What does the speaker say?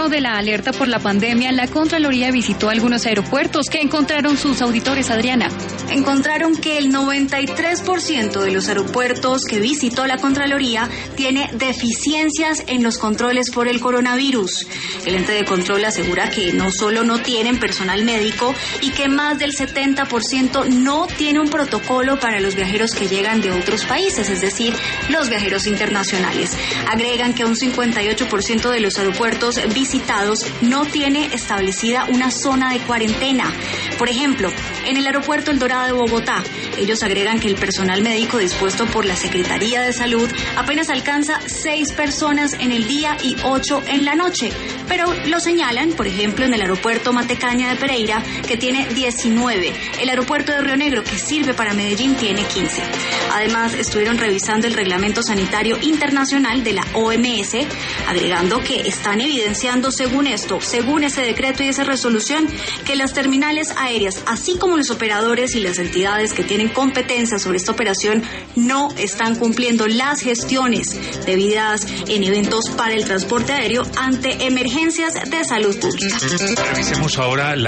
Luego de la alerta por la pandemia, la Contraloría visitó algunos aeropuertos. ¿Qué encontraron sus auditores, Adriana? Encontraron que el 93% de los aeropuertos que visitó la Contraloría tiene deficiencias en los controles por el coronavirus. El ente de control asegura que no solo no tienen personal médico y que más del 70% no tiene un protocolo para los viajeros que llegan de otros países, es decir, los viajeros internacionales. Agregan que un 58% de los aeropuertos visitados no tiene establecida una zona de cuarentena. Por ejemplo, en el aeropuerto El Dorado de Bogotá, ellos agregan que el personal médico dispuesto por la Secretaría de Salud apenas alcanza 6 personas en el día y 8 en la noche, pero lo señalan, por ejemplo, en el aeropuerto Matecaña de Pereira, que tiene 19. El aeropuerto de Río Negro, que sirve para Medellín, tiene 15. Además, estuvieron revisando el reglamento sanitario internacional de la OMS, agregando que están evidenciando según ese decreto y esa resolución, que las terminales aéreas, así como los operadores y las entidades que tienen competencia sobre esta operación, no están cumpliendo las gestiones debidas en eventos para el transporte aéreo ante emergencias de salud pública. Revisemos ahora